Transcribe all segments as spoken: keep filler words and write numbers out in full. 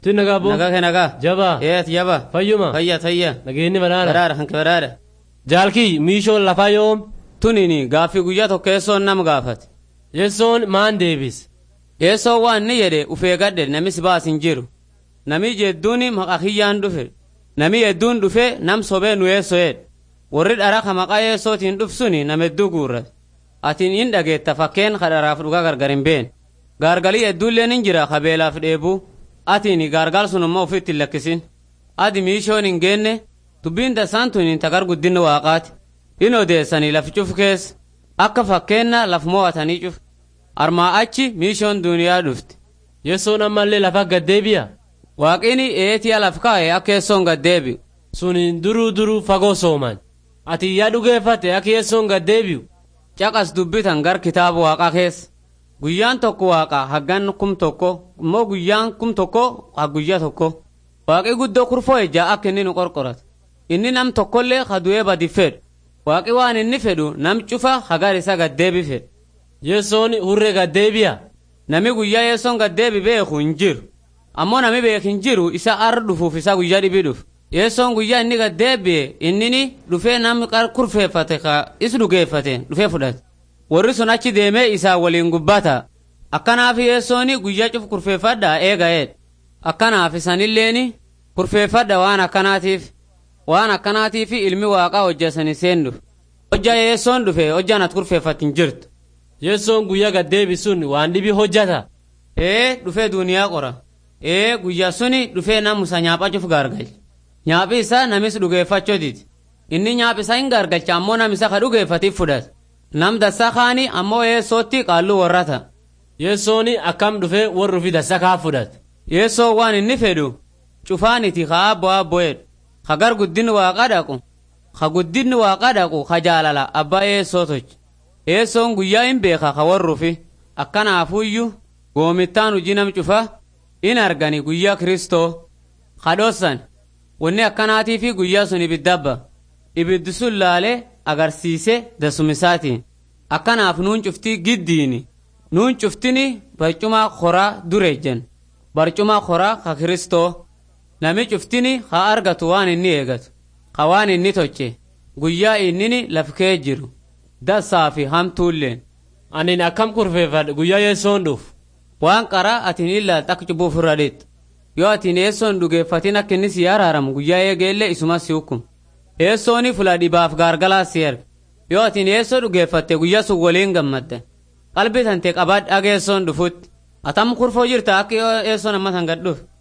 Tinaga bo. Naga ke naga. Jaba. Yes jaba. Fayyuma. Fayya fayya. Nageenni banaana. Baraara hanke baraara. Jaalkii miishoon lafaa yoom. Tunini gaafii guyyaa tokko yeessoon nama gaafate. Yeessoon maan deebis. Yeessoon waan ni jedhe ufee gadde nami si baas hin jiru. Nami jedduuni maqa kiyyaan dhufe. Nami hedduun dhufe nam sobee nu yeesso'edha. Warri dhara ka maqaa yeessootiin dhufsuni nama hedduu guurrate. Atiin hin dhageetta fakkeen kadharaaf dhugaa gargar hin beene. Gaargalii hedduulleen hin jira kabeelaaf dheebuu. Atiin gaargaal sun immoo ofiitti hin lakkisin. Adi miishoon hin geenne dubbiin dasaan tun hin tagar guddinni waaqaati. In odeessanii lafi cufu keessa. Akka fakkeenna laf mo'atanii cufu. Armaa achi miishoon duuniyaa dhufte. Yeessoon ammallee lafa gaddeebi'a. Waaqini eetiya laf kaa'e akka yeessoon gaddeebi'u. Suniin duruu duruu fagoo sooman. Ati yaa dhugeeffate akka yeessoon gaddeebi'u. Caqas dubbitan gar kitaaba waaqaa keessa. Guyyaan tokko waaqa haggan kum tokko immoo guyyaan kum tokko ha guyyaa tokko. Waaqi guddoo kurfoo ejaa akka inni nu qorqoratu. Inni nam tokkollee kadu'ee badi fedhu. Waaqi waan inni fedhu nam cufa hagar isa gaddeebi fedhu. Yeessoon hurree gaddeebi'a. Nami guyyaa yeessoon gaddeebi beeku hin jiru. Ammoo nami beek hin jiru isa ar dhufuuf isa guyyaa dhibii dhufu. Yeessoon guyyaa inni gaddeebi'e innini dhufee namni kurfeeffate ka is dhugeeffate dhufee fudhate. Warri sun achi deemee isaa waliin gubbata. Akkanaaf yeessooni guyyaa cufu kurfeeffadhaa eega'edha. Akkanaaf isanilleeni kurfeeffadha waan akkanaatiif. Waan akkanaatiif ilmi waaqaa hojjesanii seen dhufe. Hojjaa yeessoon dhufe hojjaan ati kurfeeffatti hin jirtu. Yeessoon guyyaa gaddeebi sun waan dhibii hojjata. Ee dhufee duuniyaa qora. Ee guyyaa suni dhufee namusa nyaaphachuuf gaargalcha. Nyaaphi isaa namis dhugeeffachoo diti. Inni nyaaphi isaa hin gaargalcha ammoo namisa ka dhugeeffatiif fudhata. Nam dassaa kaani ammoo yeessootti qaalluu warrata. Yeessooni akkam dhufee warri fi dassaa kaa fudhata. Yeessoo waan inni fedhu cufaaniti ka abbo abbo'edhu. Ka gar guddinni waaqaa dhaqu. Ka guddinni waaqaa dhaqu ka jaalala abbaa yeessoo tochi. Yeessoon guyyaa hin beeka ka warrufi. Akkanaafuyyuu goomittaan hojii nam cufa in argani guyyaa Kiristoo. Kadhossan wanni akkanaatiifi guyyaa sun ibiddabba. Ibiddi sun laalee agarsiise dasumisaatiin. Akkanaaf nuun cuftii giddiini. Nuun cuftini barcumaa koraa dureejjan. Barcumaa koraa ka Kiristoo. Nami cuftini ha argatu waan inni eegatu. Ka waan inni toche. Guyyaa innini lafkee jiru. Dassaa fi hamtuulleen. Anin akkam kurfeeffadhe guyyaa yeessoon dhufu. Waan qaraa atiin ilaalta akka cubbuuf irra dheettu. Yoo atiin yeessoon dhugeeffatiin akka inni si araaramu guyyaa eegeellee isumas si hukkuma. Yeessooni fula dhibaaf gaargalaas si erga. Yoo atiin yeessoo dhugeeffatte guyyaa sun waliin gammadda. Qalbii tante qabaadha aga yeessoon dhufutti. Atam kurfoo jirta akka yeessoon amma san gad dhufe.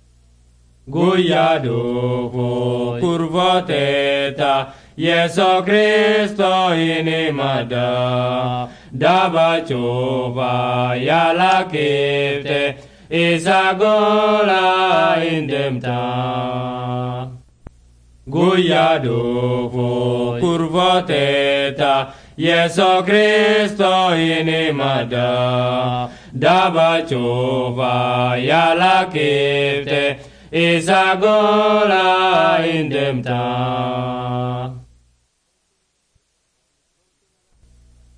Guyyaa dhufu kurfooteeta Yeesoo Kristoo inni madda. Daba cufa yaala keefte isa gola hin deemta. Guyyaa dhufu kurfooteeta Yeesoo Kristoo inni madda. Daba cufa yaala keefte isa gola hin deemta.